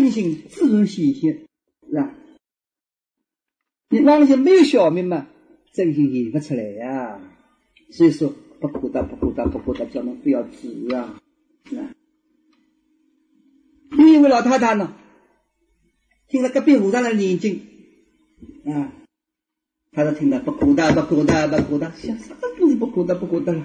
真心自然显现，是吧？你那些没有小命嘛，真心显不出来呀。所以说不可得，叫人不要知啊，是吧？有一位老太太呢，听了隔壁和尚的念经啊，她就听到不可得，想啥东西不可得了，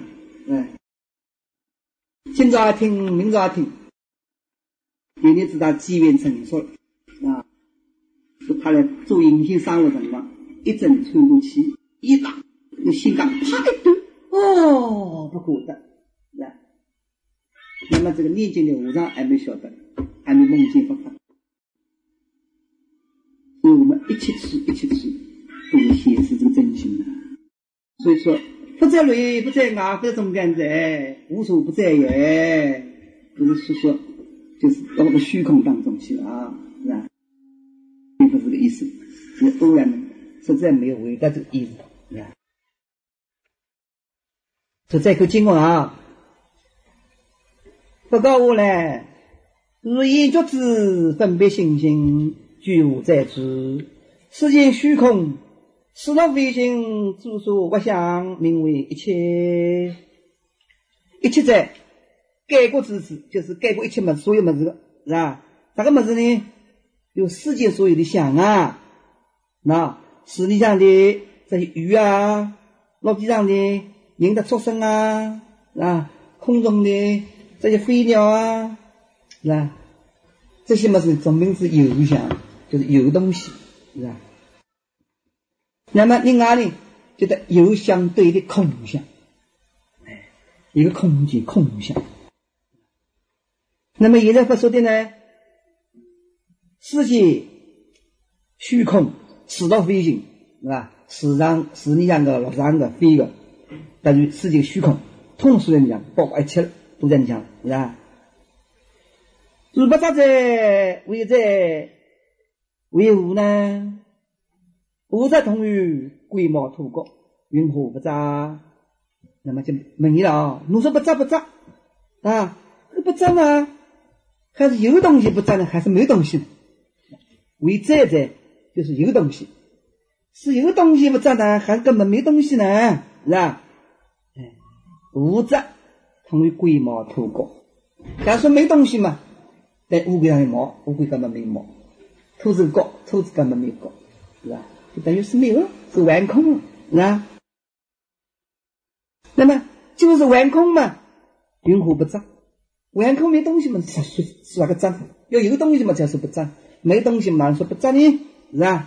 今朝还听，明朝还听，有人知道机缘成熟啊，就他来做隐形商务辰光，一阵穿过去，一打，那心肝啪一抖，哦，不可得，是吧？那么这个念经的和尚还没晓得，还没梦见佛法，所以我们一起吃，都显示这个真心的。所以说，不在内，不在外，不在中间在，无所不在也，不是说，就是到那个虚空当中去啊，是吧？并不是这个意思，是欧阳实在没有回答这个意思，是吧？说这口经文啊，不告我呢，如眼觉知分别心性，居无在知，世间虚空，是若非心，诸所不相，名为一切。一切在概括之词，就是概括一切么所有么子，是吧？啥个么子呢？有世界所有的想啊，那世界上的这些鱼啊，陆地上的人的畜生啊，空中的这些飞鸟啊，是吧？这些么是总名是有想，就是有东西，是吧？那么另外呢，觉得有相对的空相，一个空间空相。那么现在所说的呢，世界虚空，是若非心，是吧？世界上的、陆上的、飞的，但是世界虚空，通俗人讲，包括一切都在讲，是吧？如不杂在为无呢？无杂同于龟毛土国，云何不杂？那么就问你了啊，你说不杂啊？不杂呢？还是有东西不杂呢？还是没东西呢？为在就是有东西，是有东西不杂呢，还是根本没东西呢？是吧？无杂同于龟毛土国。假如说没东西嘛，在乌龟上有毛，乌龟根本没毛；兔子角，兔子根本没角，是吧？就等于是没有，是完空，是吧？那么就是完空嘛，云何不杂？完空没东西嘛，是那个杂？要有东西嘛才是不杂，没东西嘛说不杂呢，是吧？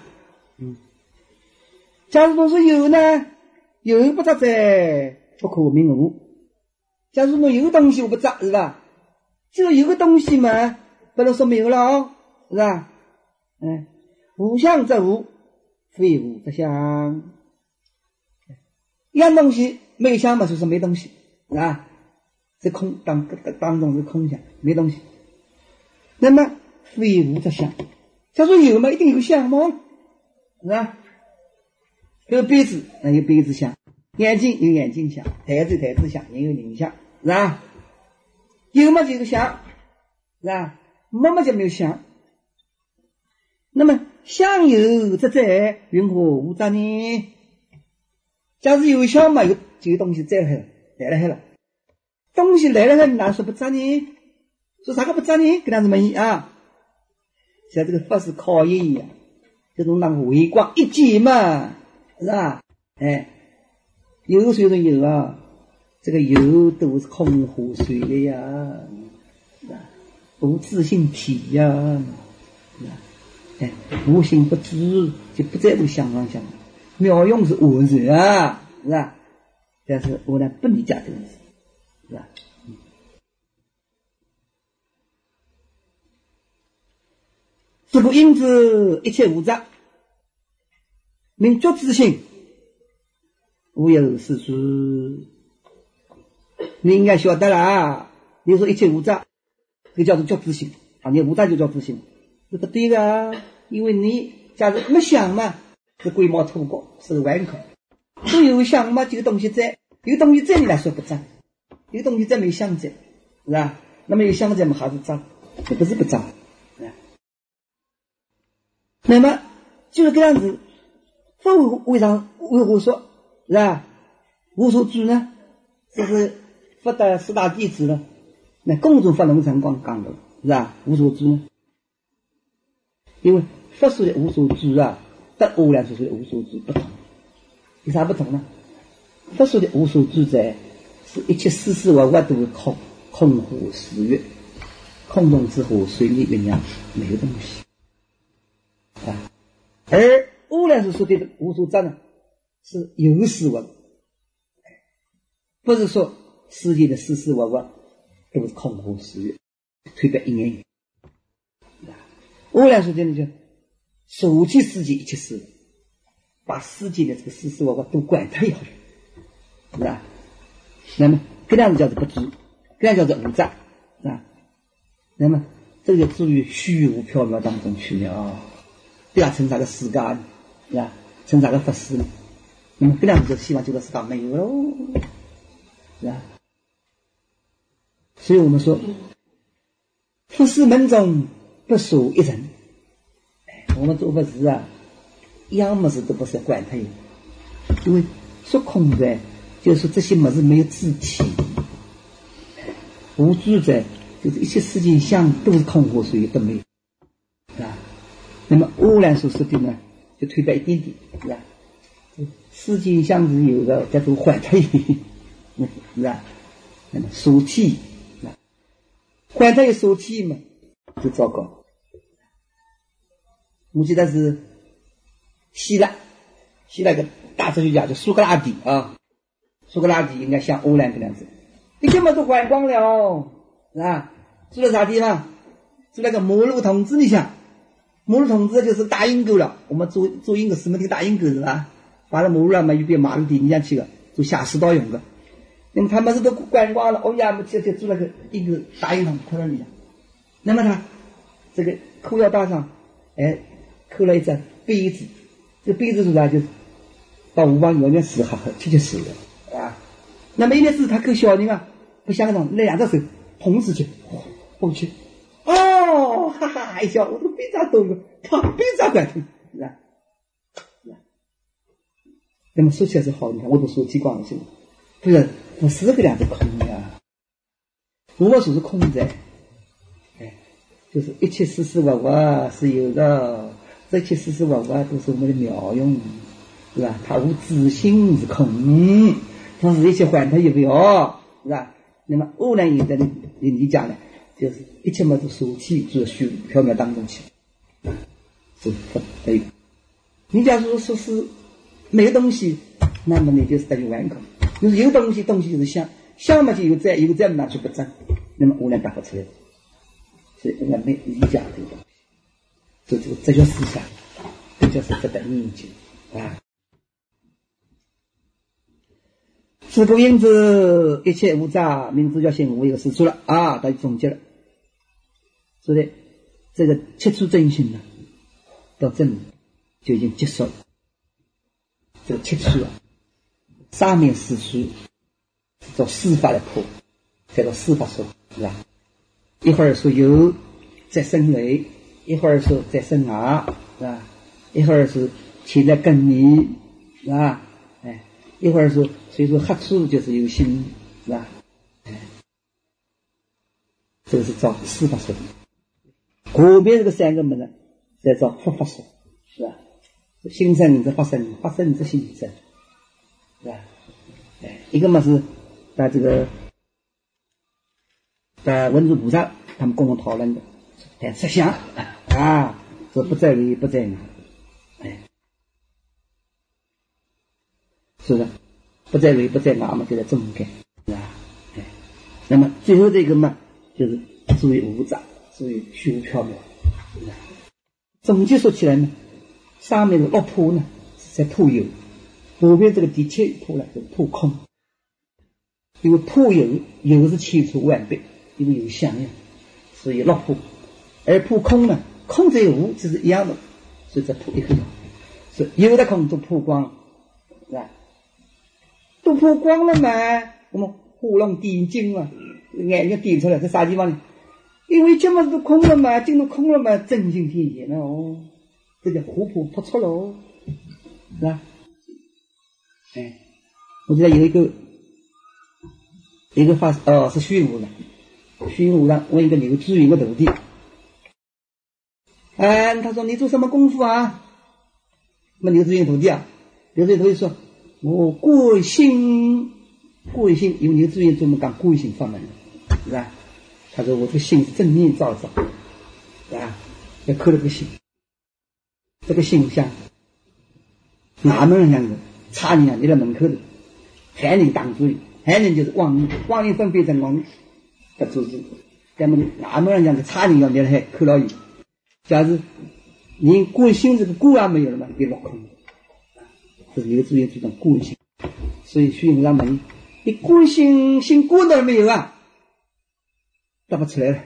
假如说是有呢，有不杂在，不可名无。假如说有东西我不杂，是吧？就有个东西嘛，不能说没有了哦，是吧？无相则无，非无则相。一样东西没有相嘛，就是没东西，是吧？这空当中是空相，没东西。那么非无则相，假如有嘛，一定有相貌，是吧？有杯子，有杯子相；眼睛有眼睛相；台子相，人有人相，是吧？有嘛就是相，是吧？没嘛就没有相。那么相有则在，云何无杂呢？假如有相嘛，就有东西在来了，东西来了哪说不杂呢？说啥个不杂呢？跟他什么意啊？像这个法是考验一样，这种让微光一解嘛，是吧？有水中有啊，这个有都是空湖水的呀，是吧？无自性体呀，是吧？无心不知，就不在这个相上想，妙用是我人啊，是吧？但是我呢不理解这个事，是吧？这个因此一切无杂，名觉知性，无有是处。你应该晓得了啊！你说一切无杂，这叫做觉知性啊！你无杂就叫知性，这不对的啊！因为你假如没想嘛，是龟毛土国，是完空；都有想嘛，这个东西在，有东西在你来说不杂，有东西在没想在，是吧？那么有想在嘛还是杂，这不是不杂。 那么就是这样子，为啥为何说是吧？无所住呢？这是佛的四大弟子了。那共同发龙成光讲的是吧？无所住呢？因为佛说的无所住啊，跟阿难所说的无所住不同。有啥不同呢？佛说的无所住在是一切事事物物都是空，空无实月，空洞之后随你酝酿，没有东西啊。而阿难所说的无所住呢，是有事物，不是说世界的事事物物都是空无实月，推别一言。阿难说的呢，就舍弃世界一切事物，把世界的这个事事物物都管它要是吧？那么这样子叫做不住，这样叫做无障啊。那么这个住于虚无缥缈当中去了，对啊，成啥个世界呢？是吧？成啥个法师呢？那么这样子就希望这个世界没有喽，是吧？所以我们说，佛事门中不属一人。我们做佛事啊，一样么事都不是管它有，因为说空的，就是说这些么事没有自体，无住的，就是一切世界相都是空无所有，都没有啊。那么阿难所说的呢，就推白一点点，是吧？世界相是有的，叫做还它有，是吧？那么所体，还它有所体嘛，就糟糕。我记得是希腊一个大哲学家叫苏格拉底啊，苏格拉底应该像阿难这样子，你根本都还光了，是吧？住在啥地方？住那个摩鹿童子，你想，摩鹿童子就是大阴沟了。我们做阴沟什么这个大阴沟是吧？把那摩鹿嘛，有边马路底你想去了，做下水道用的。那么他们是都关光了，哦呀，我们就住那个阴沟大阴洞扣那里。那么他这个裤腰带上，扣了一张杯子，这个杯子是啥？就是到吴邦永远死哈哈，这就死了啊。那么一件事他扣小人啊，不像那种那两只手同时去蹦去，哦，哈哈一笑，我都非常懂了，他非常管痛，是吧？那么说起来是好，你看我都说激光了，现在不是这个两个空呀，我们说是空在，就是一切事事物物是有的，这一切事事物物都是我们的妙用，是吧？它无自性是空，它是一切还它有了，是吧？那么阿难也在你讲呢，就是一切么都所起住虚无缥缈当中去，是佛对。你假如说是没有东西，那么你就是等于完空。就是有东西就是相，相嘛就有在哪去不争，那么阿难答不出来。所以应该没理解这个东西，所以这个哲学思想，这就是佛的研究啊。自古因之一切无杂，名之叫性无有是出了啊，他就总结了。所以这个切出真心呢，到这里就已经结束了。这个切出啊，上面四书做司法来破，叫做司法说，是吧？一会儿说有在生雷，一会儿说在生芽，是吧？一会儿是起来更迷，是吧？一会儿说所以说黑处就是有心，是吧？这个是照司法说的。后面这个三个门呢，再照佛法说，是吧？心生则发生，发生则心生，是吧？一个嘛是在这个文殊菩萨他们共同讨论的，谈实相啊，这不在理不在理，是的，不在理不在哪嘛，就在中间，是吧？那么最后这个嘛，就是属于无杂，属于虚无缥缈。总结说起来呢，上面的六破呢是在破有，后面这个第七破呢就是破空。因为破有是千差万别，因为有相应，所以六破。而破空呢，空在无就是一样的，所以再破一个。所以有的空都破光了，是吧？都破光了嘛，我们呼龙点睛嘛，眼睛点出来，在啥地方呢？因为这么多空了嘛，进入空了嘛，真心体现了哦， 这叫虎扑突出喽，是吧？我记得有一个法师是虚云无上问一个刘志云的徒弟，他说你做什么功夫啊？那么刘志云徒弟说我过心，因为刘志云专门讲过心法门，是吧？他说我这个心是正念造造，是吧？要扣了个心，这个心像衙门人样的差人样，你在门口的喊人挡住，喊人就是妄念分别成妄念的组织，那么衙门人样的差人样，你来扣了伊。假如你过心这个过没有了嘛，变落空，这是刘志云主张过心。所以虚云让问你过心过到了没有啊？答不出来了。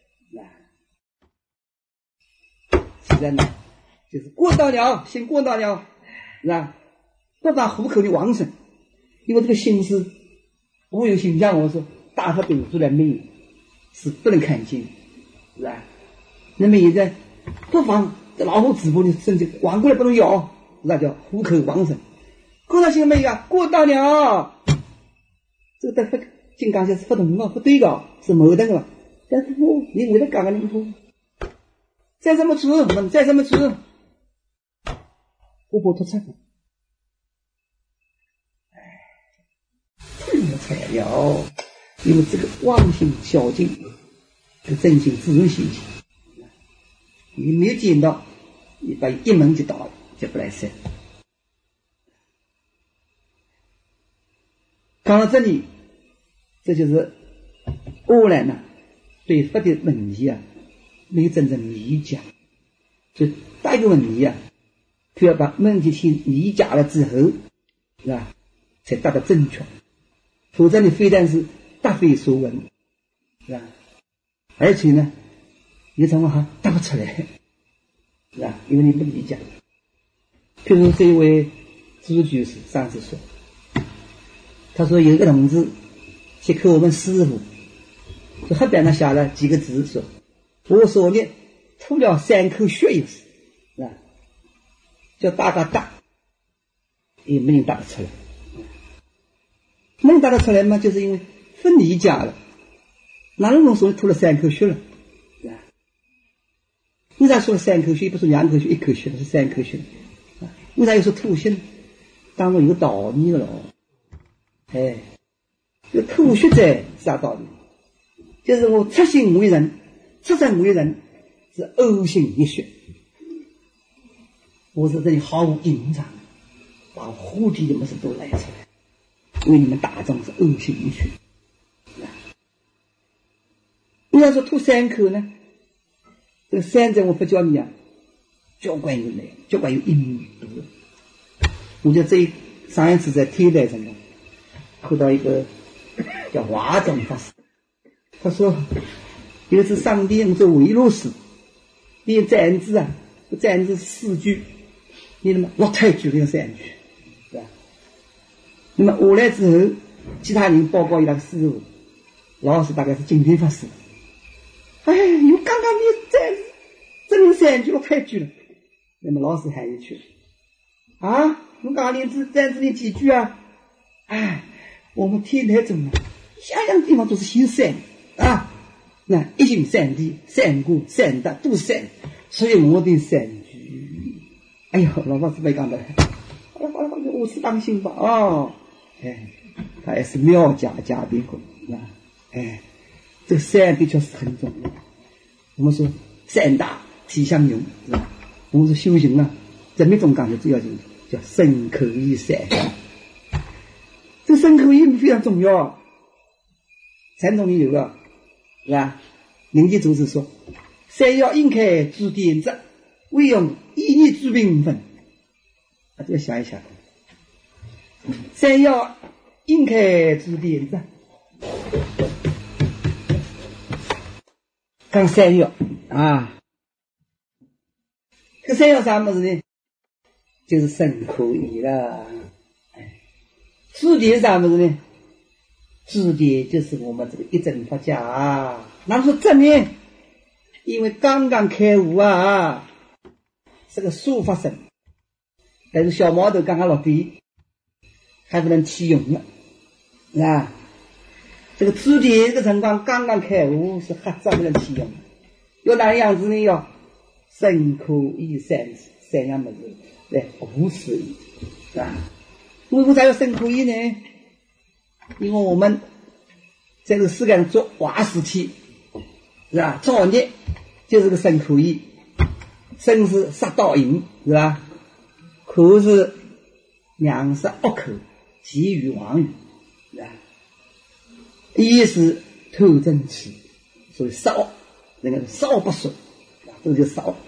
现在呢，就是过到了，心过到了，是吧？到达虎口的王神，因为这个心是无有形象，我说大法表出来没有，是不能看见，是吧？那么现在不妨这老虎直播的甚至往过来不能咬，那叫虎口王神。过到心没有啊？过到了，这个在金刚线是不同的，不对的，是矛盾的。但是你为了讲个你不在什么处，在什么处，我不突出。这个材料，因为这个妄心小静，这个真心自然心情，你没有见到，你把一门就倒了，就不来塞。讲到这里，这就是欧兰呢对法的问题啊，没有真正理解。就大一个问题啊，就要把问题先理解了之后，是吧？才达到正确。否则你非但是答非所问，是吧？而且呢，你怎么还答不出来，是吧？因为你不理解。譬如这一位朱居士上次说，他说有一个同志去看我们师傅，就黑板上写了几个字，说我手里吐了3口血一次，是吧？叫大家答，也没人答得出来。没人答得出来嘛，就是因为不理解了，哪能用手里吐了3口血了，是吧？为啥说了3口血，不是2口血1口血，是3口血？为啥又说吐血呢？当中有道理了。这吐血者啥道理？就是我出心为人，出身为人，是呕心沥血。我在这里毫无隐藏，把蝴蝶的么事都来出来，因为你们大众是呕心沥血。为啥说吐3口呢？这个3在我佛教里啊，交关有来，交关有因缘。我觉得上一次在天台上面看到一个叫华总法师，他说有一次上帝做维罗斯念赞字啊，赞字4句，念了6太句练3句，是吧？那么下来之后，其他人报告一个师傅，老师大概是今天法师，因为刚刚念赞字真念3句6太句了，那么老师喊一句你刚刚念赞字念几句啊？我们天台宗样样地方都是行善那一心善地善果善德都是善，所以我的3句。老法师没讲的，好了，我是当心吧他还是妙家嘉宾过这个善的确是很重要。我们说善大体相融，是吧？我们说修行在密宗讲的主要就是叫身口意善。这个身口意非常重要，禅宗里有个，是吧？灵济祖师说，三要应开诸典则，唯用意念诸名分。这个想一想，三要应开诸典则，讲三要这三要啥么子呢？就是身口意了。诸典啥么子呢？诸典就是我们这个一真法家那说正呢？因为刚刚开悟是个书法生，但是小毛头刚刚落地，还不能启用了，是吧？这个朱棣这个情况刚刚开悟，是还不能启用，要哪样子呢？要深刻以三样么子来无视，是吧？为啥要深刻以呢？因为我们在这个世界上做瓦时期，是吧？造孽就是个生可以，生是杀盗淫，是吧？口是两舌恶口，急语妄语，是吧？意是偷真痴，所以杀恶，那个杀恶不顺，这个就杀恶。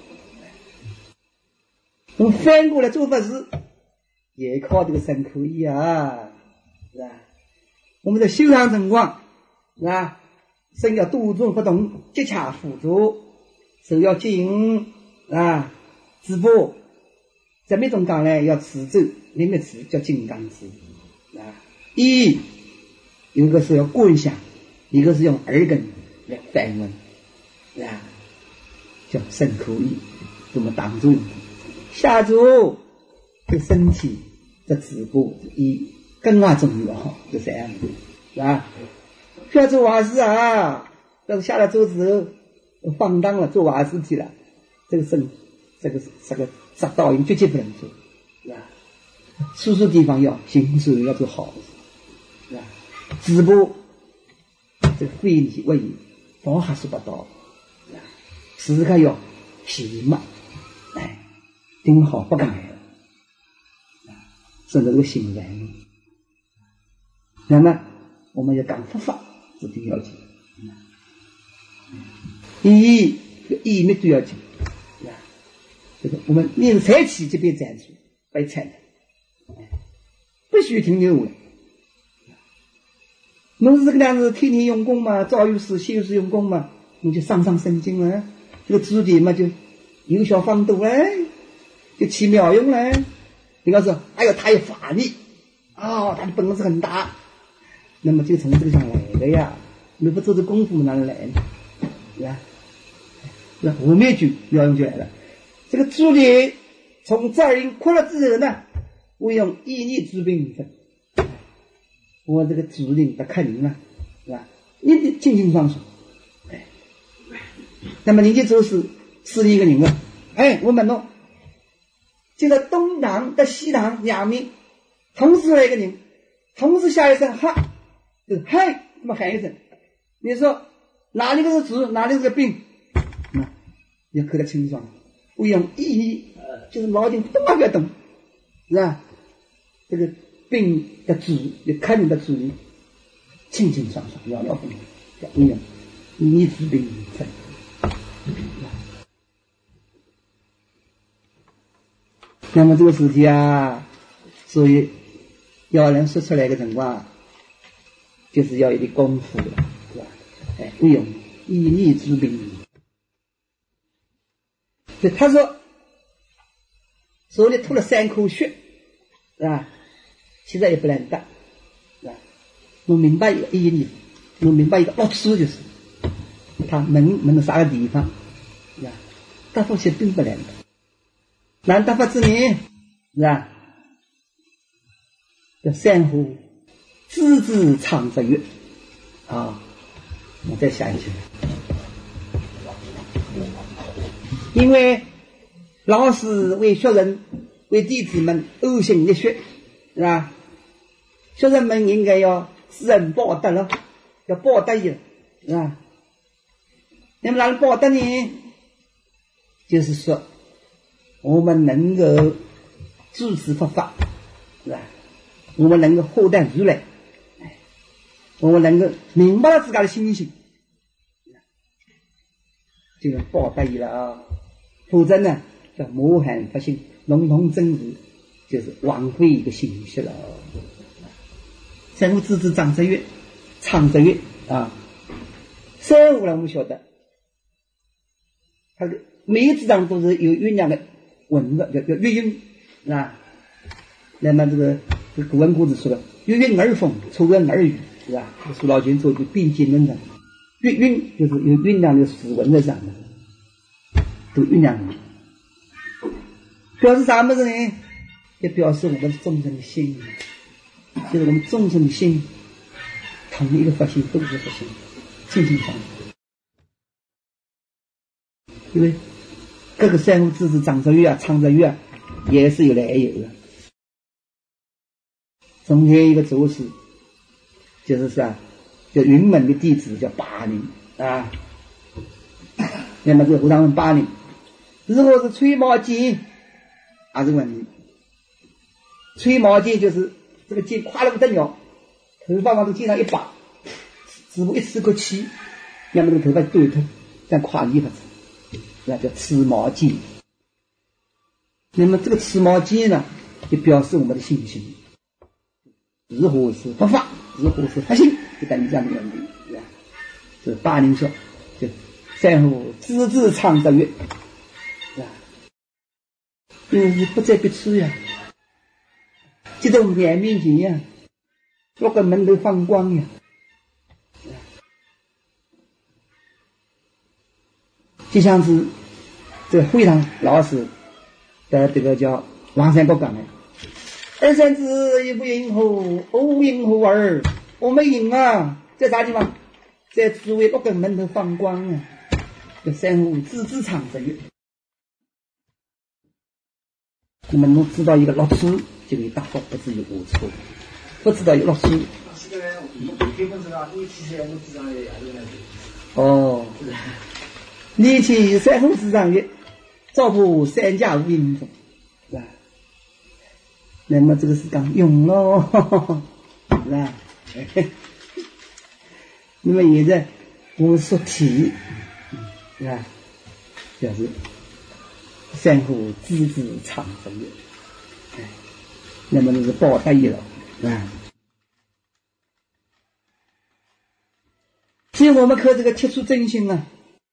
我们反过来做法事，也靠这个生可以啊，是吧？我们的修养情况，是吧？身要多种不动，接洽辅助，手要紧啊，止步。这么种讲呢，要持咒，另一个词叫金刚指啊。一个是要观想，一个是用耳根来反问啊，叫身口意，这么当中下注这身体的止步一更加重要，就这样子是吧？不要做瓦事啊，但是下了周之后放荡了，做瓦事去了，这个杀盗淫绝对不能做，是吧？处处地方要行守，要做好事，是吧？止步这个非礼为义，防还是不到，是吧？时刻要皮嘛，哎，盯好不敢来，甚至这个行为。那么我们要讲佛法，这挺要紧。意义都要紧，是吧？这个我们念才起这边展出被采的，不许停留的。侬是这个样子，天天用功嘛，早有事休事用功嘛，你就伤神经了。这个朱棣嘛，就有效放度嘞，就起妙用嘞。你告诉，哎呦，他有法力，哦，他的本事很大，那么就从这个上来的呀。你不做这功夫哪能来呢？是吧？那后面就妙用就来了。这个朱棣从赵云哭了之后呢，我用一逆之兵分。我这个主领的看您了，是吧？你得清清爽爽，哎，那么您就就是一个人了，哎，我们喏，就在东堂的西堂两面，同时来一个人，同时下一声哈，就是嗨，那么喊一声，你说哪里个是主，哪里是个兵，你要看得清爽，我用一逆，就是老丁动也不要动，是吧？这个兵的主，你看你的主人清清爽爽，了了分明，叫不用你治兵分。那么这个事情啊，所以要能说出来的情况，就是要一点功夫了，是吧？哎，不用以逆治兵。就他说手里吐了3口血，是吧？其实也不难得，是吧？我明白一个意义，我明白一个奥数，就是他门的啥个地方，是吧？答复起并不难得，难答复之名，是吧？叫珊瑚枝枝藏着月啊！我再想一想，因为老师为学生、为弟子们呕心沥血，是吧？学生们应该要知恩报德了，要报德了，是吧？那么哪能报德呢？就是说，我们能够支持佛法，是吧？我们能够厚待如来，我们能够明白了自家的心性，就能报德了啊！否则呢，叫魔汉发心，笼统真如，就是枉费一个心血了。三无枝枝长着月，藏着月啊！三无呢，我们晓得，它的每一支上都是有酝酿的文的，叫月韵啊。那么这个古文故事说的“月韵而风，出润而雨”，是吧？苏老君做的并进论上，月韵就是有酝酿的史文在上面，都酝酿。 表示啥么子呢？也表示我们众生的心，就是我们众生的心，同一个佛性都是佛性，心性相同。因为各个三无自治、长着月啊、唱着月啊，也是有来有的。中间一个祖师，就是啥，就云门的弟子叫巴陵啊。那么这个和尚问巴陵，如果是吹毛巾，还是问题？吹毛巾就是这个巾夸了不得了，头发往这巾上一绑，只不过一吹口气，那么这个头发就对头，这样夸厉害子。那叫持毛巾。那么这个持毛巾呢，就表示我们的信心。如何是佛法，如何是佛性，就等于这样的问题，是吧？是巴陵说，就三户自治唱着乐，是吧？因为你不在彼此呀，这种眼面前呀，六个门都放光呀。就像是这个会上老师的这个叫王三国讲的，二三子一不赢后，欧赢后儿，我没赢啊，在啥地方？在紫薇六根门头放光啊，这三户自治唱着乐。那么侬知道一个老师，就可以达到不至于无错；不知道一个老师，哦。你去三户之上月，照布三家无影中，是吧？那么这个是讲用咯，是吧？那么现在我们说题，是吧？表示三户自治唱着乐，那么就是报得意了，是吧？所以我们看这个切出真心啊。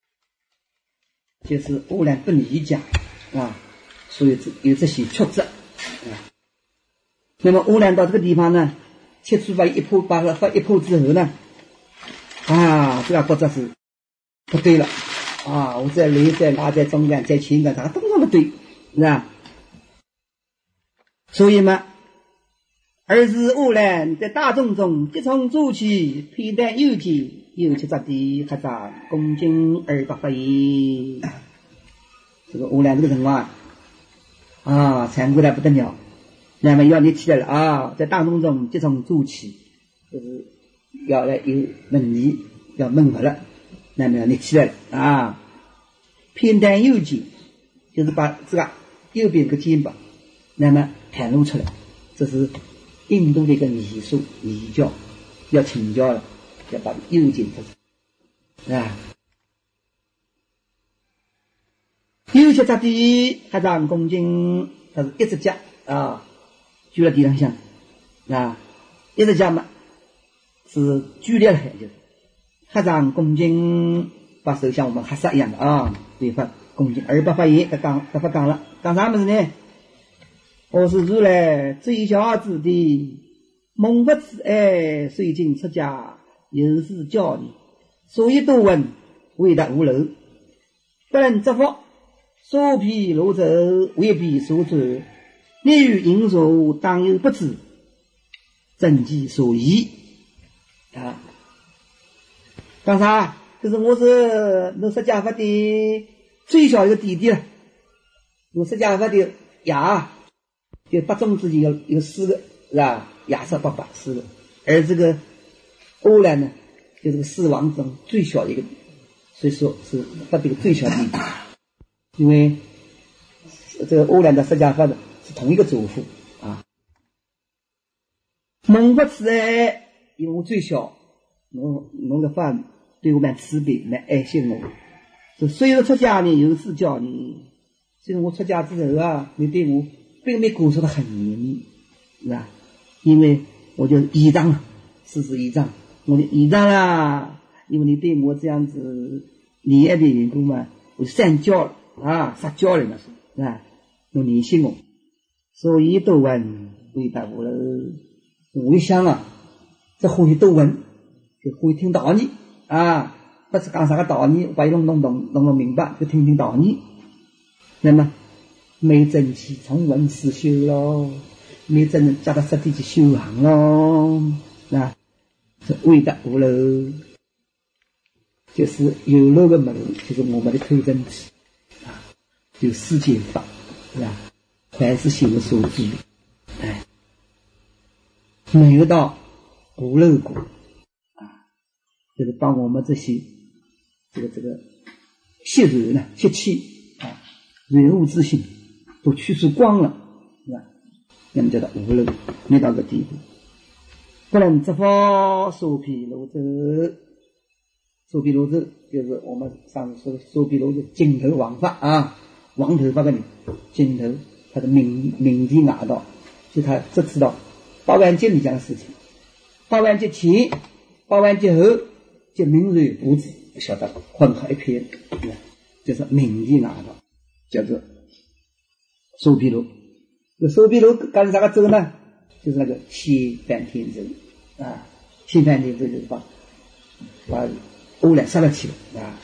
就是污染不理解啊，所以有这些曲折啊。那么污染到这个地方呢，切出把一破之后呢，啊，这个觉得是不对了啊！我在内在外在中间在情感上都那么对，是吧？所以嘛，儿时污染在大众中即从做起，佩戴右肩。有七十的合掌恭敬200发言，这个污染这个情况啊，残酷的不得了。那么要你起来了啊，在大众中即从做起，就是要来有问题，要问活了。那么你起来了啊，偏袒右肩，就是把这个右边个肩膀，那么袒露出来，这是印度的一个礼数礼教，要请教了。要把右肩出来，啊，右脚着地，合掌恭敬，它是一只脚啊，举在地上向，啊，一只脚嘛是举立了海，就是合掌恭敬，把手像我们合十一样的啊，对方恭敬200发言，他讲了，讲啥么子呢？我是如来最小子的蒙佛慈爱，随经出家。有事教你，所以多闻，为达无漏，不能执法，所披罗走，未必所转。你与应所当有不知，正其所依啊。讲啥？就是我是释迦佛的最小一个弟弟了。我释迦佛的牙，就8种之间有4个，是吧？牙齿800 4个，而这个欧兰呢，就是个4王中最小的一个，所以说是佛的最小的弟弟。因为这个欧兰的释迦佛的是同一个祖父啊。蒙佛慈爱，因为我最小，侬的法对我蛮慈悲，蛮爱惜我。就虽然出家呢，有事教你，虽然我出家之后啊，你对我并没管束得很严密，是吧？因为我就倚仗了，事倚仗。我的倚仗啦，因为你对我这样子溺爱的缘故嘛，我善教了啊，撒娇了嘛，是吧？侬怜惜我，所以多闻为达无漏。我一想啊，这欢喜多闻，就欢喜听道理啊，不是讲啥个道理，把伊弄明白，就听道理。那么没正气从文思修咯，没真正脚踏实地去修行咯，啊，是为的无漏，就是有漏的门，就是我们的头真气啊，就世间法，是吧？凡是修所知，哎，没有到无漏果啊，就是把我们这些这个血肉呢、血气啊、人物之心都去除光了，是吧？那么叫做无漏，没到这地步。不能执法所毗罗遮，所毗罗遮就是我们上次说的所毗罗遮金头王法啊，王头发的人，金头他的名地拿到，就他只知道8万劫里讲的事情，8万劫前、8万劫后就明rồi不知，不晓得混合一片，就是名地拿到，叫做所毗罗。这所毗罗干啥个咒呢？就是那个西梵天咒啊，西梵天咒就是把欧来杀了去了啊，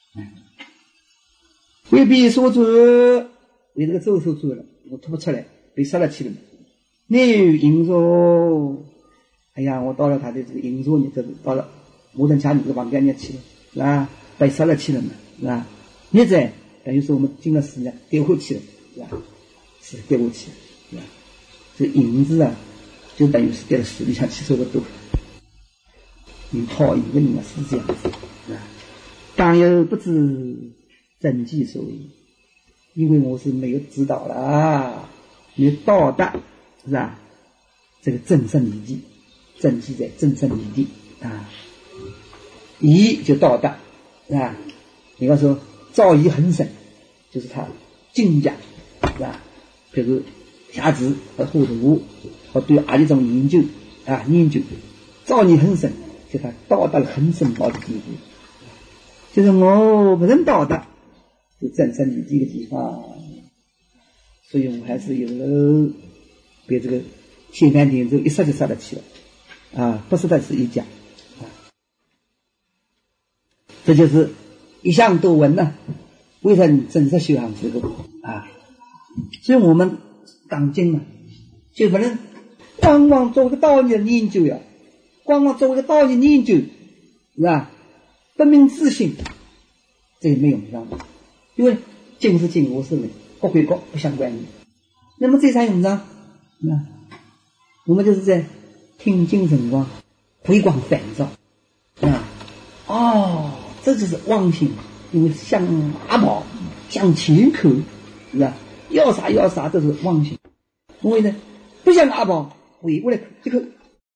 未必所主为这个咒所主了，我吐不出来，被杀了去了。内有淫说，哎呀，我到了他的这个淫说，你这到了摩登家里这个房间里去了，是吧？被杀了去了嘛，是吧？现在等于说我们进了寺呢，丢回去了，是吧？是丢回去了，是吧？这个淫字啊，就等于是丢到水里向去受个毒。你讨厌的人啊，是这样子，是吧？当有不知真迹所以，因为我是没有指导了，没有道德，是吧？这个真正理地，真迹在真正理地啊。仪就道德，是吧？你要说造诣很深，就是他境界，是吧？比如下子和后头和对这种研究啊，研究造诣很深，就他道德很深到的地步。就是我不认道德，就真正理地的地方。所以我们还是有了被这个西梵天咒一杀就杀得起了啊，不是的是一家啊。这就是一向多闻呢，为人真实修行之后啊。所以我们讲经嘛，就不能光光做个道理的研究呀，光光做个道理研究，是吧？不明自性，这个没用上，因为经是经，我是人，各归各，不相关的。那么这才用上，我们就是在听经辰光，回光返照这就是妄心，因为像阿宝，像秦口，是吧？要啥都是妄心。因为呢，不像阿宝，回过来这个。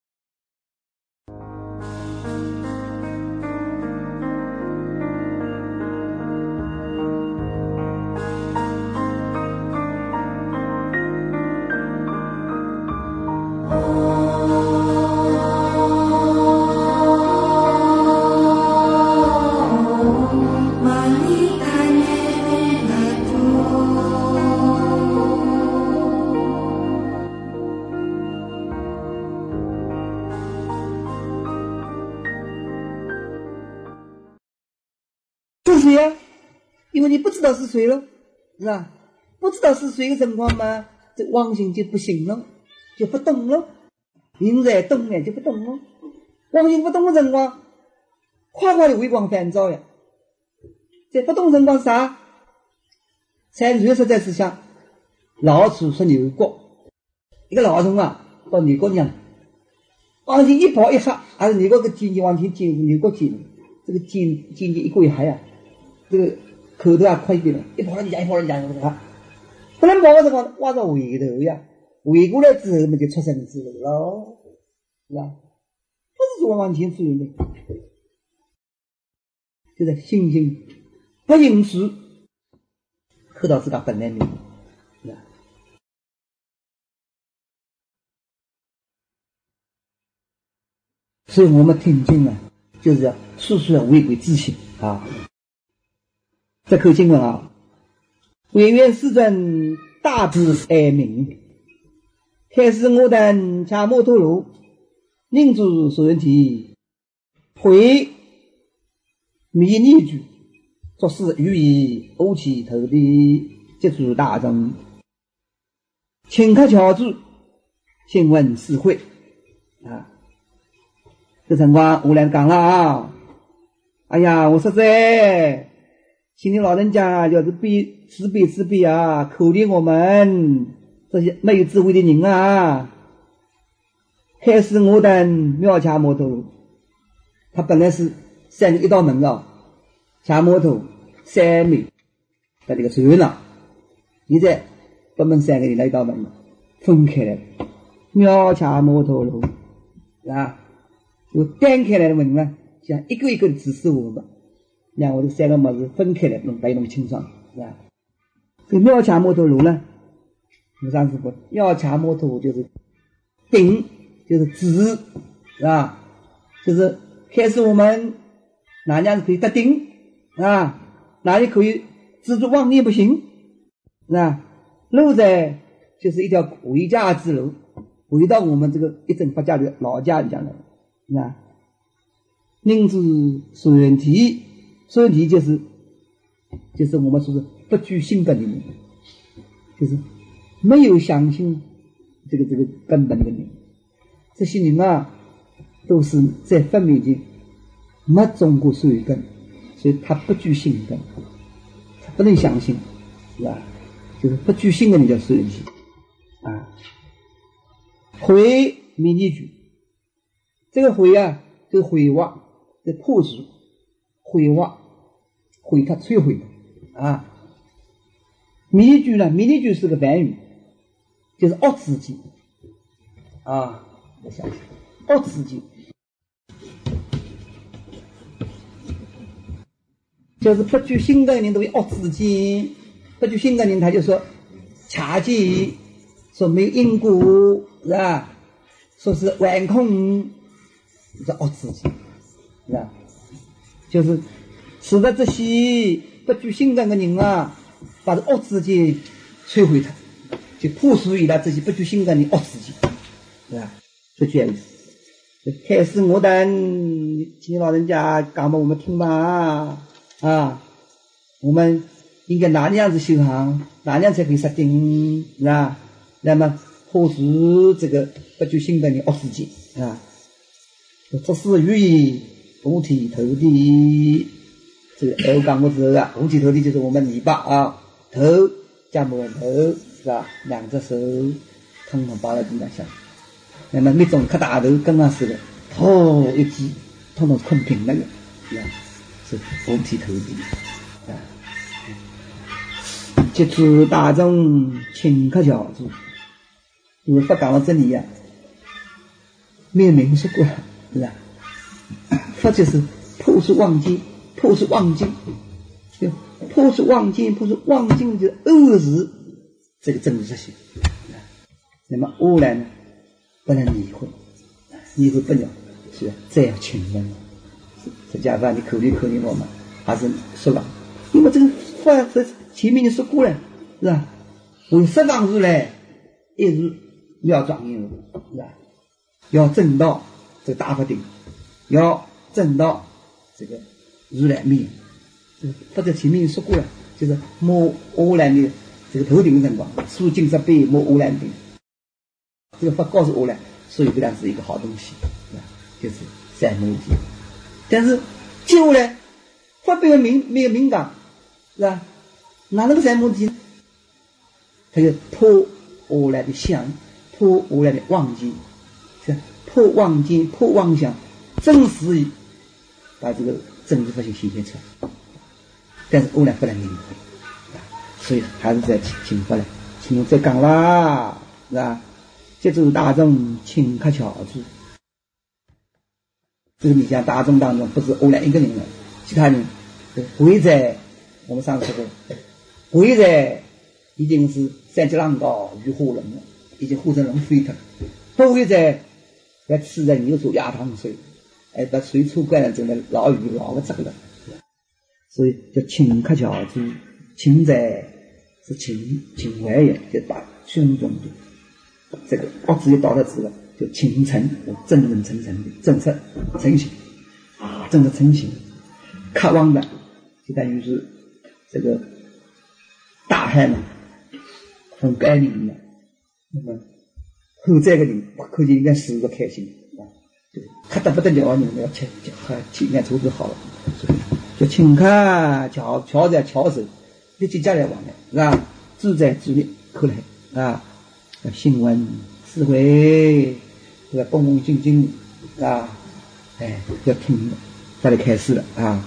是谁啊？因为你不知道是谁了，是吧？不知道是谁的情况嘛，这妄心就不行了，就不动了。现在动呢就不动了，妄心不动的情况，快快的回光返照呀。在不动情况啥？在最实在思想，老鼠是牛角，一个老鼠啊，到牛角上，往前一跑一吓，还是牛角个尖尖往前尖，牛角尖，这个尖一过一下呀。这个口头啊快一点了，一跑人家，不能跑的时候挖着回头呀，回过来之后嘛就出生之路了，是吧？不是说往前走的，就是心性不应时，看到自己本来面目，是吧？所以我们听经啊，就是要处处要回归自性啊。这口经文啊，唯愿世尊大智哀悯，开示我等迦摩陀罗，宁住所缘体，会迷逆句，作是予以欧其头的接触大众， 请客乔主新闻实惠啊。这辰光我来讲了啊，哎呀，我说这请你老人家要是慈悲啊，可怜我们这些没有智慧的人啊。开始我等庙前摩托路，他本来是三个一道门啊，前摩托三面在这个船上，现在把门三个人来一道门分开来，庙前摩托路啊，就单开来的门呢，像一个一个的指示我们，让我这三个门是分开来，把弄清爽是吧？这庙前摩托路呢，我上次说庙前摩托就是顶，就是指是吧？就是开始我们哪样可以得顶啊，哪里可以执着妄念不行是吧？路在就是一条回家之路，回到我们这个一正八家的老家里讲的是吧？名字顺体就是我们说是不具心本的人，就是没有相信这个根本的人，这些人啊都是在分面前没种过善根，所以他不具心根，他不能相信是吧？就是不具心的人叫善体啊。毁迷你句，这个毁啊就是毁坏，这破除毁坏，毁它摧毁的啊。迷你句呢，迷你句是个梵语，就是恶之句啊。我想想，恶之句就是不具心的人都有恶之句，不具心的人他就说恰记，说没有因果是吧？说是顽空，是恶之句是吧？就是使得这些不具心的人啊，把这恶之句摧毁它，就破除以来这些不具心的人恶之句是吧？是这样子。开始我等请老人家讲给我们听吧啊，我们应该哪样子修行，哪样才可以设定是吧？那么破除这个不具心的人恶之句啊。这是寓意五体投地，这个我讲过之后啊，五体投地就是我们尾巴啊，头加摩头是吧？两只手统统包在地上下，那么那种磕大头跟上似的，头一击统统困平那个是五体投地啊。接触大众请客小组，因为不讲到这里呀，没有明说过是吧？佛就是破除妄境，破除妄境，破除妄境，破除妄境的恶事，这个真实性。那么污染呢，不能理会，理会不了，是这样请问，这家伙你口里口里我们还是说了，因为这个法这前面就说过了，是吧？为释放出来，一日要庄严是吧？要证到这个大法定，要证到这个如来面，这个法在前面说过了，就是摸阿兰的这个头顶的辰光，肃静十倍摸阿兰顶，这个法告诉阿兰，所以这样是一个好东西，是吧？就是三摩地。但是接下来法没有敏感，是吧？哪能个三摩地呢？他就破阿兰的相，破阿兰的妄境，是吧？破妄境，破妄想，真实把这个真实法性显现出来。但是阿兰不能领会，所以还是在请法来，请再讲啦，是吧？接触大众请客巧处，这个你像大众当中不是阿兰一个人了，其他人围在我们上次说过，围在已经是三级浪高鱼火龙了，已经化成龙飞腾，都围在要吃在牛煮鸭汤水，把水出关了，真的老鱼老个这个了，所以叫请客巧处，请在是请外也，就把胸中的这个恶字也到了这个，就请诚，真正诚诚的正式诚心啊，真的诚心，渴望的就等于是这个大海嘛，很甘霖的， 那么后在个人看见应该是个开心啊，就看得不得了，你们要请应该投资好了，就请看桥在桥首，你就家来往来是吧？自在自立口来啊，新闻智慧，这个恭恭敬敬啊，哎，要听家里开始了啊。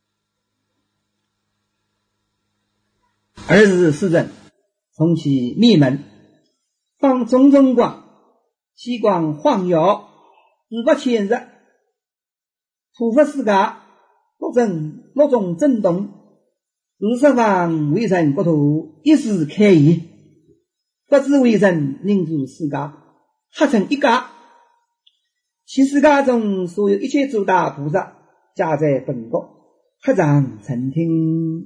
儿时世正，从其密门，放种种光，西光晃耀，200千日，普佛世界，六种震动，十方为神国土，一时开移，不知为神凝住世界，合成一家。其世界中所有一切诸大菩萨，加在本国，合掌陈听。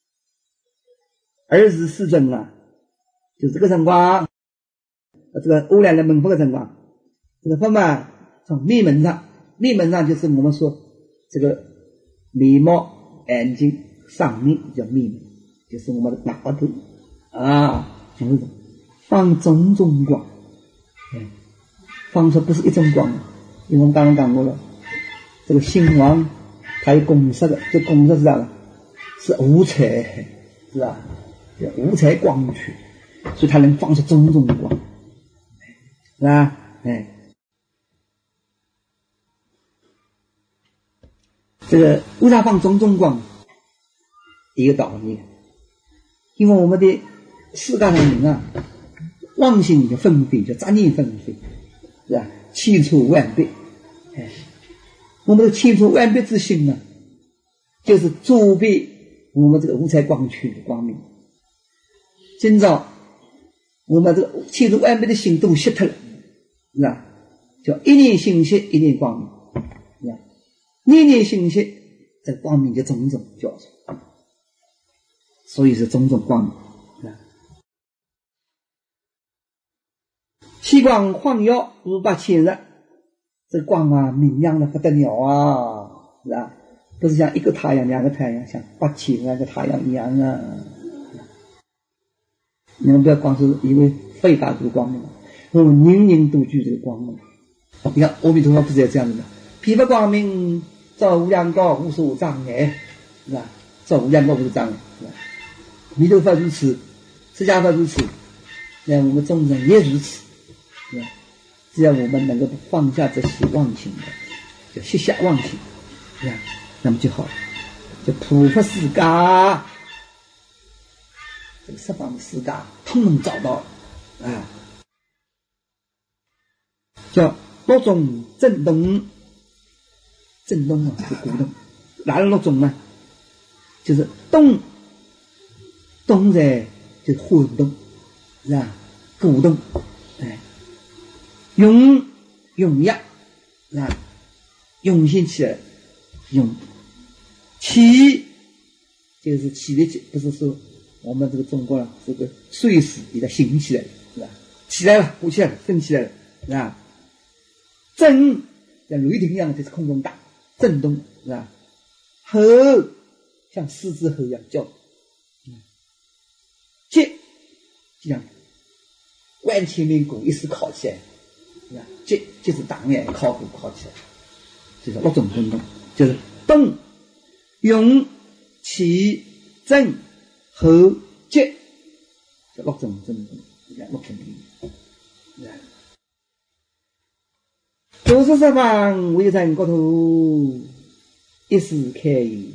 儿时世尊啊，就这个辰光，这个欧良的门佛的辰光，这个佛嘛，从密门上就是我们说这个眉毛眼睛上面叫密门，就是我们的额头啊，就是放种种光，放出不是一种光，因为我们刚刚讲过了，这个心王它有公色的，这公色是啥呢？是五彩，是吧？五彩光区，所以它能放出种种光，是吧？这个为啥放种种光？一个道理，因为我们的世界上人啊，妄心就纷飞，就杂念纷飞，是吧？千差万别，我们的千差万别之心呢，就是阻蔽我们这个五彩光区的光明。今朝我们这个千差万别的心都熄脱了，是吧？叫一念心熄，一念光明，是吧？念念心熄，这光明就种种交出，所以是种种光明，是吧？西光晃耀200千日，这个光啊明亮的不得了啊，是吧？不是像一个太阳两个太阳，像8000万个太阳一样啊。你们不要光是以为非大这个光明，我们人人都具这个光明。你看阿弥陀佛不是也这样子的，披发光明照无量光，无所障碍，是吧？照无量光无所障碍，是吧？弥陀佛如此，释迦佛如此，那我们众生也如此，是吧？只要我们能够放下这些妄心的，就卸下妄心，是吧？那么就好了，就普佛世界，这个十方的世界通通找到啊，叫六种震动，震动啊，是鼓动，哪六种呢？就是动在就是混动，是吧？鼓动，涌跃，是吧？涌现起来，起就是起的起，不是说我们这个中国人这个碎石给它醒起来了，是吧？起来了，鼓起来了，升起来了，是吧？震像雷霆一样在空中打，震动，是吧？吼像狮子吼一样叫，接就像万千面鼓一时烤起来，是吧？接就是当面烤鼓烤起来，就是六种震动，就是动、涌、起、震、吼、接，这六种震动，六种震动。90十方为神国土，一时开移。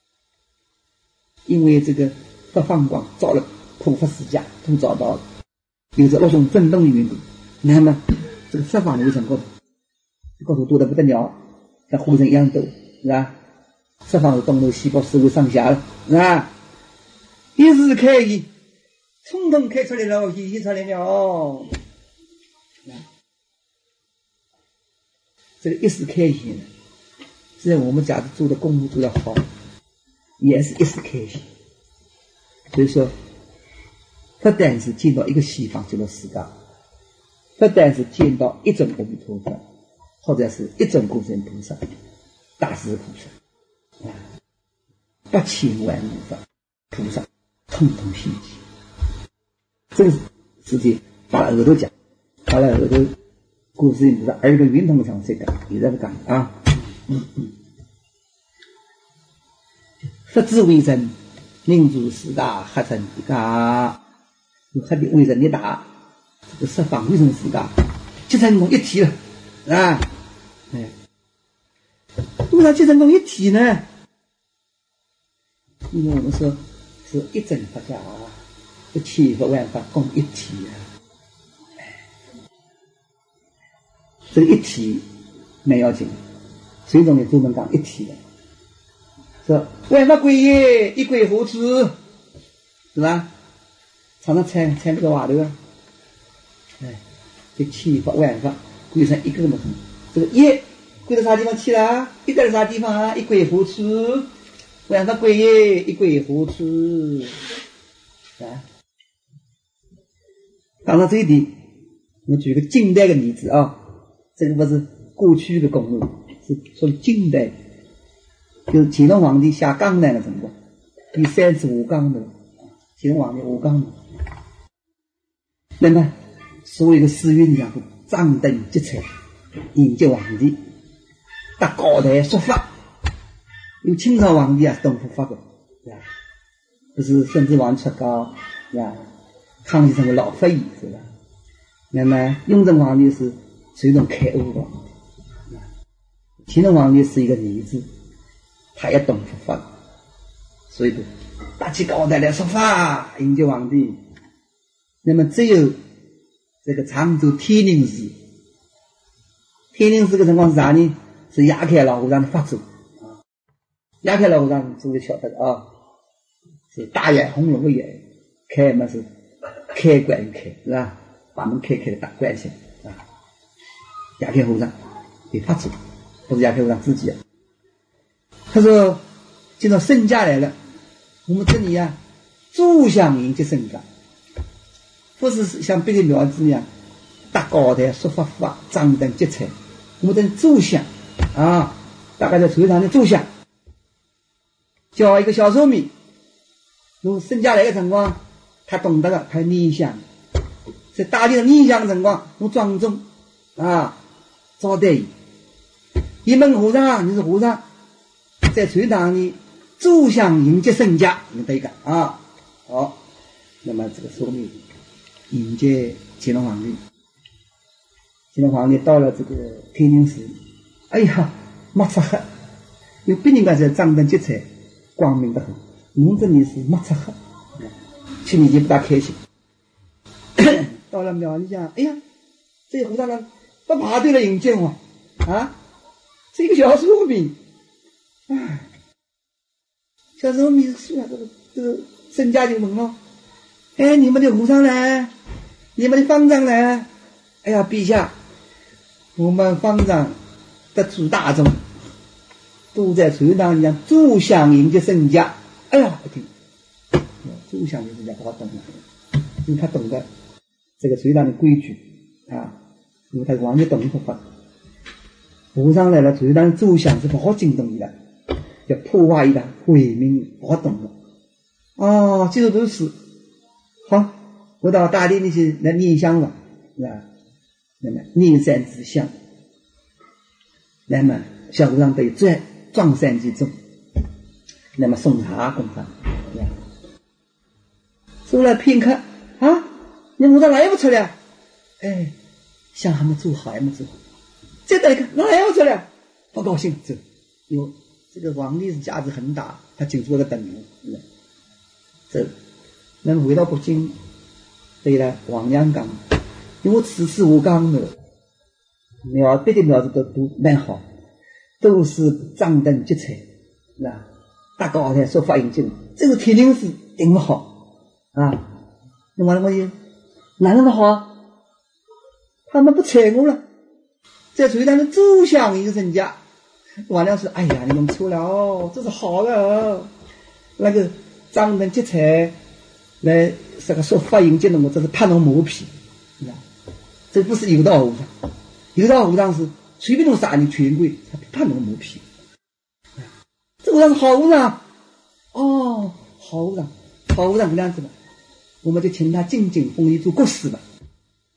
因为这个佛放光照了普佛世界，都找到了，有这六种震动的缘故。那么这个十方为神国土，国土多得不得了，像湖城一样多，是吧？十方的东南西北四维上下了，是吧？一时开移，通通开出来了，显现出来了。这个一时开显，只要我们假如做的功夫做得好，也是一时开显。所以说，不但是见到一个西方极乐世界，不但是见到一尊阿弥陀佛，或者是一尊观世音菩萨、大势菩萨，8000万菩萨，通通现起。这个世界把耳朵讲，把耳朵故事里是耳朵运动上这个也在讲啊。佛子为人，民族四大合成一家，有合的为人一大，这个十方为人四家，集成功一体了啊！为啥集成功一体呢？因为我们说是一真佛家，一切佛万法共一体啊。这个一体蛮要紧，最重要都能讲一体的。说万法归一，一归何处？是吧？常常猜这个话对吧？一切法万法归成一个么？这个一归到啥地方去了？一个是啥地方啊？一归何处？万法归一，一归何处？啊！讲到这一点，我举个近代的例子啊。这个不是过去的公路，是说近代，就是乾隆皇帝下江南的辰光，第35江的乾隆皇帝下江南，那么所有的寺院里头张灯结彩迎接皇帝，搭高台说法，有清朝皇帝啊懂佛法的，不是顺治皇帝出家，康熙成为老佛爷是吧？那么雍正皇帝是随种开悟的，乾隆皇帝是一个例子，他也懂佛法，所以搭起高台来说法迎接皇帝。那么只有这个常州天宁寺，天宁寺的情况是啥呢？是亚开老和尚的法祖啊。亚开老和尚诸位晓得啊，是大眼红龙的眼，开嘛是开关开是吧？把门开的大关系啊。亚开和尚给法祖，不是亚开和尚自己啊。他说见到圣家来了，我们这里啊诸香迎接圣家，不是像别的庙子一样搭高台说法法张灯结彩，我们这里诸香啊，大概在祠堂的诸香，叫一个小寿米，如圣家来的情况，他懂得了，他念香，在大殿念香的情况，我庄重啊招待伊。一门和尚，你是和尚，在祠堂里诸香迎接圣家，你得讲啊。好，那么这个寿米迎接乾隆皇帝。乾隆皇帝到了这个天宁寺，哎呀，没擦黑，因为别人家在张灯结彩，光明得很。我们这里是没擦黑，心里就不大开心。到了庙里讲，哎呀，这和尚呢不排队来迎接我啊，这个小寿米，哎，小寿米是啊，这个圣家就问了，哎，你们的和尚呢？你们的方丈呢？哎呀，陛下，我们方丈得罪大众，都在祠堂里诸香迎接圣家。哎呀，一听，诸香迎接圣家不好懂了，因为他懂得这个祠堂的规矩啊，因为他完全懂佛法。和尚来了，祠堂诸香是不好惊动伊的，要破坏伊的慧命，不好懂的。哦，既然如此，好，我到大殿里去来念香了，那么念山之香，那么小和尚得在撞山之中，那么送茶供上，说了片刻啊，你和尚来不出来？哎，香还没做好，还没做好，再等一看，来不出来，不高兴，因为这个皇帝是架子很大，他紧坐在等我，走。那么回到北京，对了，王阳刚，因为此次我讲的庙，别的庙子都蛮好，都是张灯结彩，那大高台说法迎接，这个天宁寺顶不好啊。那完了我也哪那么好？他们不睬我了，在隋唐的诸香迎圣家。完了说，哎呀，你弄错了哦，这是好的哦，那个张灯结彩来这个说法迎接的我，这是怕侬磨皮，这不是有道和尚，有道和尚是随便弄杀人全归，他怕侬磨皮。这和尚是好和尚，哦，好和尚，好和尚这样子吧，我们就请他进京封一做国师吧。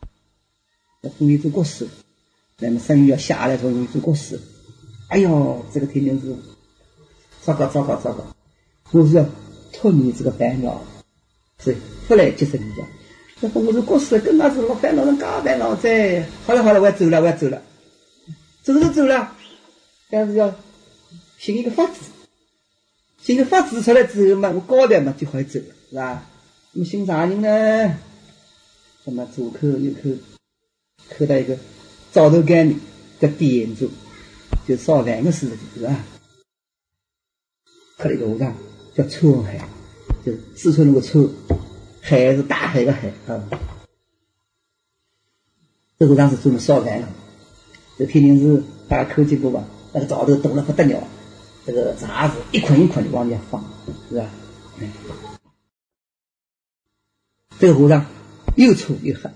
封你做国师，那么生意要下来，说你做国师。哎呦，这个天津是糟糕！我是要脱离这个烦恼，所以不来接受人家。这我是国师，跟那是老烦恼人家烦恼在。好了，我要走了，走了，但是要寻一个法子出来之后嘛，我高调嘛就可以走了，是吧？那么寻啥人呢？那么左口右口口到一个灶头间里在点着，就烧饭的时候，是吧？刻了一个和尚叫川海，就四川那个川，海是大海的海啊。这和尚是专门烧饭的。这天津市大家看见过吧？那个灶头多了不得了，这个茶子一捆一捆的往里放，是吧？这个和尚又粗又狠。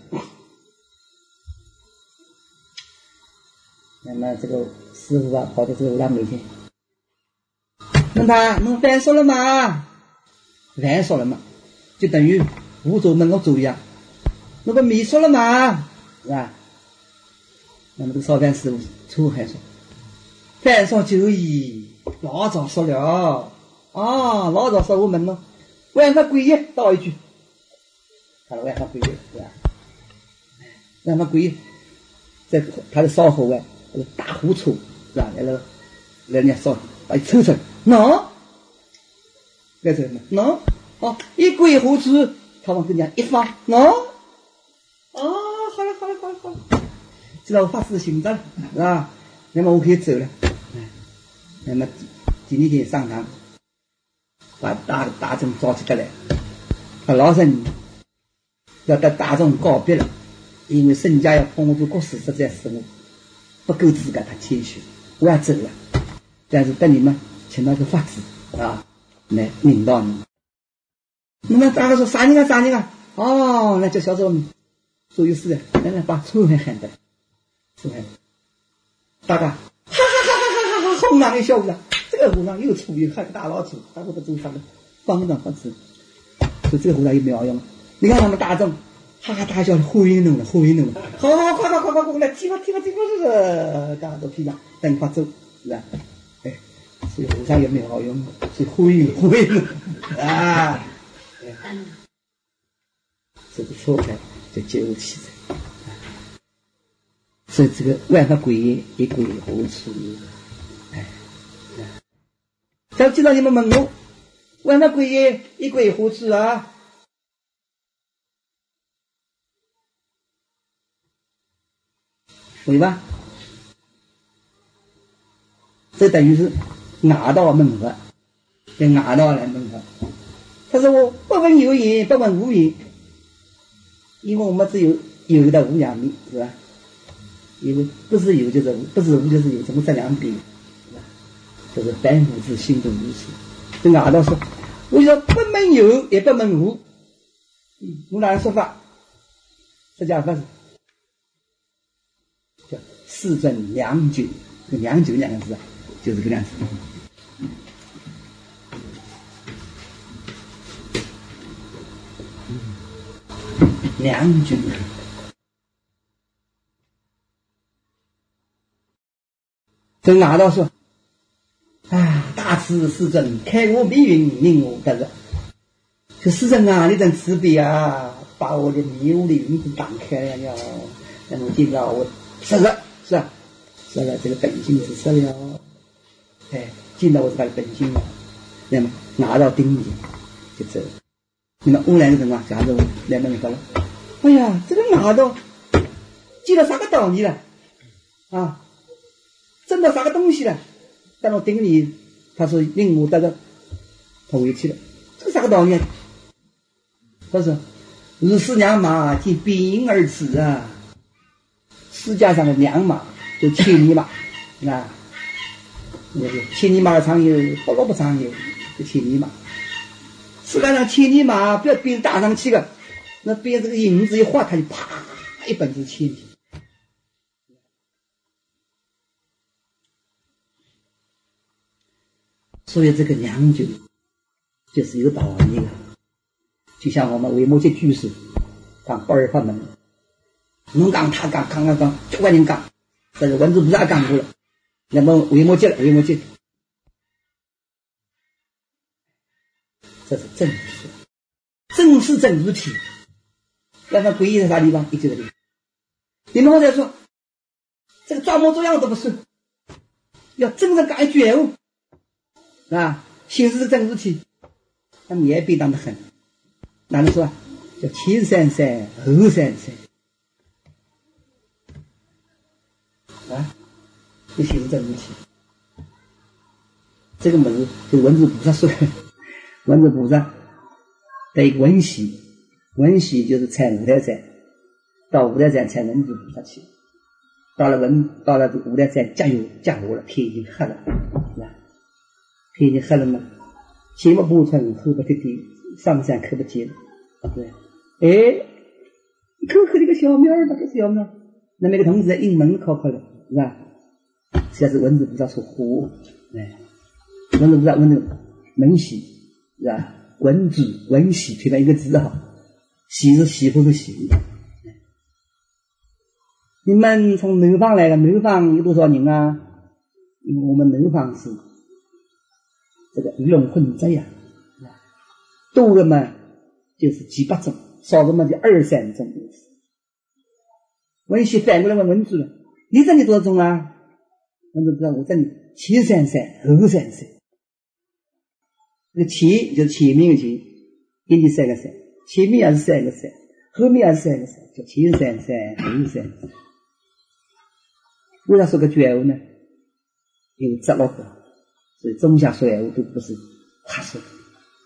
那么这个师傅啊，跑到这个和尚面前，问他：“侬饭烧了吗？”饭烧了嘛，就等于我做焖我做一样。那个米烧了吗？是吧？那么这个烧饭师傅粗还说：“饭烧就已，老早烧了啊，老早烧我们了。万法归一，道一句。好了，万法归一，是吧？万法归一，在他的烧火啊，大火抽，是吧？来人家烧，把一抽出来，喏，该什么？喏，哦，一归火出，他往跟人家一放，喏，哦，好了，知道我法师行了，是吧？那么我可以走了。那么第二天上堂，把大众召集得来，老僧要跟大众告别了，因为圣家要封我做国师，实在是我不够资格，他谦虚，我要走了。但是等你们请到个法子啊，来领导你。那么大家说啥人啊？哦，那就小周做有事的，来把臭汉喊的，臭汉，大家哈，哄堂一笑的。这个和尚又粗又狠，大老粗，他不做啥的，方丈法师，所以这个和尚有妙用。你看他们大众哈哈大笑，欢迎侬了，好，快来，听吧，这大家都听了，等法走，是吧？所以和尚有妙用，所以欢迎啊！这个错开就接入起来，所以这个万法归一，一归何处？想知道你们问我，万法归一，一归何处啊？对吧？这等于是外道问法，跟外道来问法。他说我不问有言，不问无言，因为我们只有有的无两面，是吧？因为不是有就是无，不是无就是有，怎么这两边？是吧？这是凡夫之心中如此。这外道说，我说不问有，也不问无。我哪来说法？释迦法师叫世尊良久，良久两个字啊，就是这个样子。良久，这哪道说啊，大慈世尊，开我迷云，令我得乐。说世尊啊，你真慈悲啊，把我的迷雾的云子挡开了呀！那么今朝我失了，是吧？失了这个本性是失了，见到我是他的本性了。那么拿到丁里就走了。那么欧来的人啊，假如来问他了，哎呀，这个拿到记了啥个道理了啊？挣到啥个东西了？到了丁里，他说令我得个，他回去了。这个啥个道理？他说日是良马见兵而驰啊，世界上的良马就千里马啊，千里马常有，不老不常有，就千里马。世界上千里马不要鞭打上去的，那鞭这个影子一画，它就啪一本就是千里。所以这个良久就是有道理的。就像我们维摩诘居士讲不二法门， 侬讲他讲，交关人讲，这个文殊菩萨讲过了，那么维摩诘了，这是正事，正是正如体。要不然皈依在啥地方？一这个地方。你们刚才说，这个装模作样都不是，要真正感觉悟啊，心是正如体，那么也被当得很。哪能说啊？叫前三三后三三啊，这心是正如体。这个门就是文殊菩萨说的，文殊菩萨的一个文习，文习就是采五台山，到五台山采文殊菩萨去，到了五台山加油了，天已经黑了，是吧？天已经黑了嘛，前不铺春，后不贴地，上山看不见，对，哎，一口口的一个小庙，那个小庙，那么一个同志在应门考了，是吧？这是文殊菩萨所护，哎。文殊菩萨问那个门喜是吧？文主文喜推了一个字哈，喜是媳妇的喜。你们从南方来的，南方有多少人啊？因为我们南方是这个鱼龙混杂呀，多的嘛就是几百种，少的嘛就2、3种。文喜反过来问文主了，你这里多少种啊？文主不知道，我这里前三三后三三。这个前就是前面的前，给你3个山，前面也是3个山，后面也是3个山，叫前三山后三山。为啥说个觉悟呢？因为扎老的，所以中下说话都不是他说的，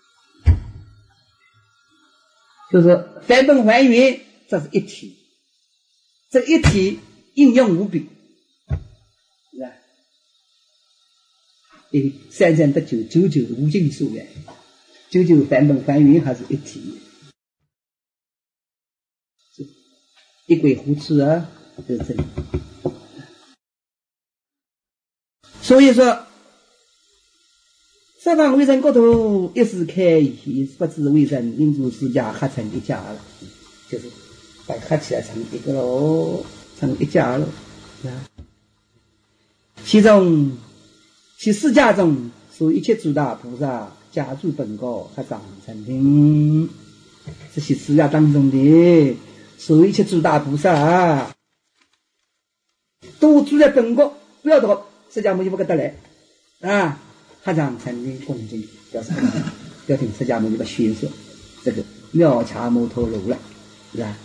就是返本还原，这是一体，这一体应用无比，是吧？三三得九，九九无尽数量，九九返本还原还是一体，一鬼胡吃啊，就是这里。所以说，十方为神国土一时开启，不知为神因诸世家合成一家了，就是把合起来成一个喽，成一家喽。其四家中，属一切诸大菩萨家住本国合掌成听。这些四家当中的，属一切诸大菩萨都住在本国，不要到释迦牟尼佛得来啊！合掌成听恭敬，表示要听释迦牟尼佛宣说这个妙伽摩陀罗了，是吧？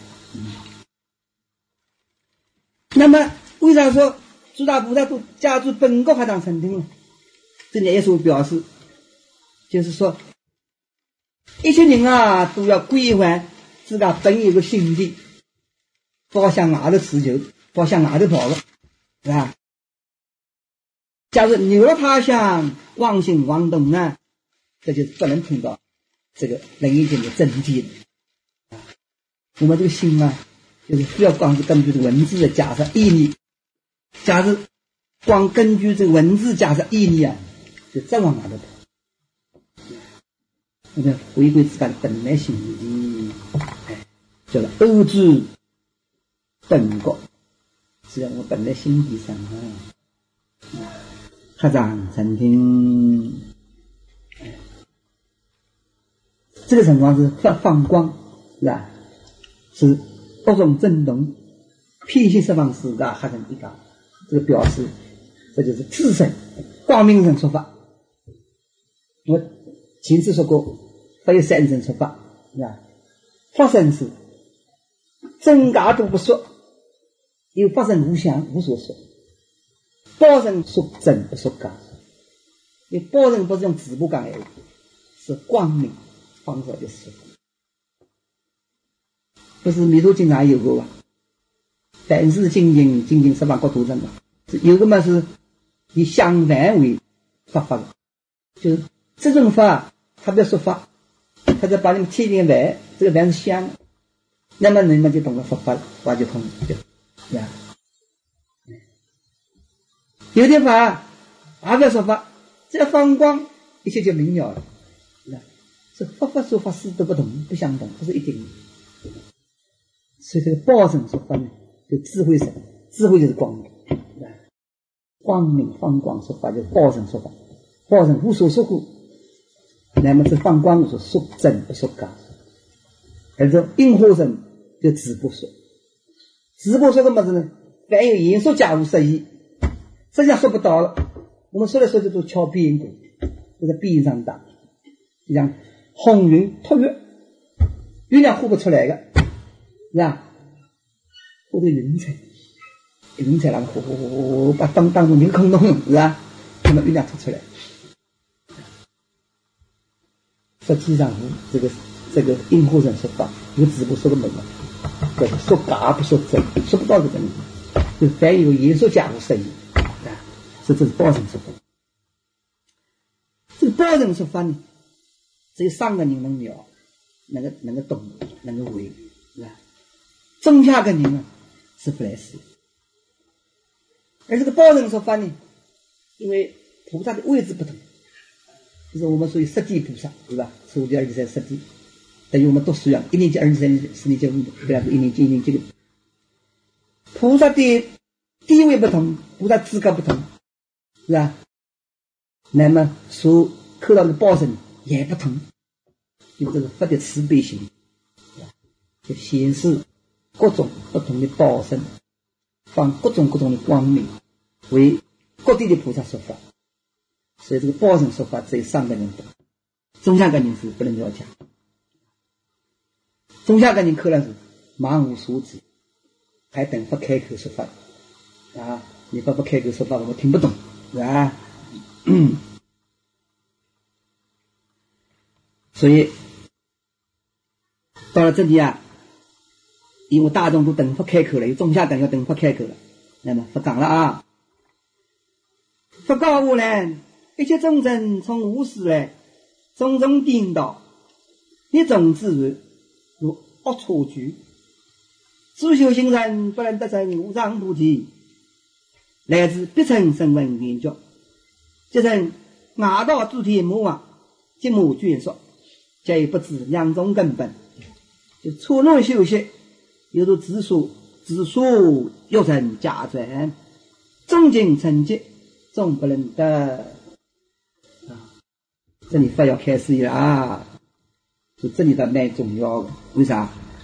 那么为啥说诸大菩萨都家住本国合掌成听呢？这里也所表示，就是说，一些人啊都要归还自家本有的心地，不向外头持求，不向外头跑了，是吧？假如扭了他乡，妄心妄动呢，这就是不能听到这个人间的真谛了。我们这个心啊，就是不要光是根据这个文字的加上意义，假如光根据这个文字加上意义啊，就再往哪里跑？那个回归自家的本来心意，叫做欧知本国，是在我本来心地上啊。合掌成听，这个情况是放光，是吧？是各种震动，遍悉十方四大合成一家。这个表示，这就是自身光明人说法。我前次说过，不有3种说法，是吧？法身是真假都不说，因为法身无相，无所说。报身说真不说假，因为报身不是用纸不讲而已，是光明方式的说。不是弥陀经常有过吧？但是精十方国土上嘛，有个嘛是以相反为法的，就是这种法他不要说法，他就把你们贴点完，这个完是相，那么你们就懂了佛法了，法就通了，对吧？有点法还不要说法，只要放光，一切就明了了。是佛法说法事都不同，不相同，不是一定的。所以这个报身说法呢， 就智慧神，智慧就是光明，光明放光说法就是报身说法，报身无所说故，那么这放光说说真不说假，而这应化身就直不说，直不说什么子呢？凡有言说假无实意，实际上说不到了。我们说来说去都敲鼻音鼓，这是鼻音上大，就像红云托月，月亮呼不出来的，是吧？呼的云彩，云彩然后呼把当中一个空洞，是吧？那么月亮吐出来。实际上这个应化身说法，有直不说的门了，叫做说假不说真，说不到这个地方，就凡有言说假无实意。这是报身说法。这个报身说法呢，只有3个人能了，能够懂，能够为，是吧？中下个人呢是不来事。而这个报身说法呢，因为菩萨的位置不同，就是我们属于实地菩萨，对吧？初级、2级、3级、实地，等于我们读书一样，1年级、2年级、3年级、4年级、5年级，对吧？1年级、1年级的菩萨的地位不同，菩萨资格不同。是吧？那么所扣到的报身也不同，有这个佛的慈悲心，就显示各种不同的报身，放各种的光明，为各地的菩萨说法。所以这个报身说法只有3个人懂，中下个人是不能了解，中下个人扣了是茫无所知，还等佛开口说法啊！你不开口说法，我们听不懂。是吧？所以到了这里啊，因为大众都等佛开口了，有中下等要等佛开口了，那么佛讲了啊，佛告我呢，一切众生从无始来，种种颠倒，一种自然如恶错局，诸修行人不能得成无上菩提，来自必成声闻缘觉，即成外道诸天魔王，即无眷属，皆不知两种根本，就初入修习，有如自述欲成假传，终尽成绩，终不能得。这里佛要开始了啊，就这里的蛮重要的，为啥？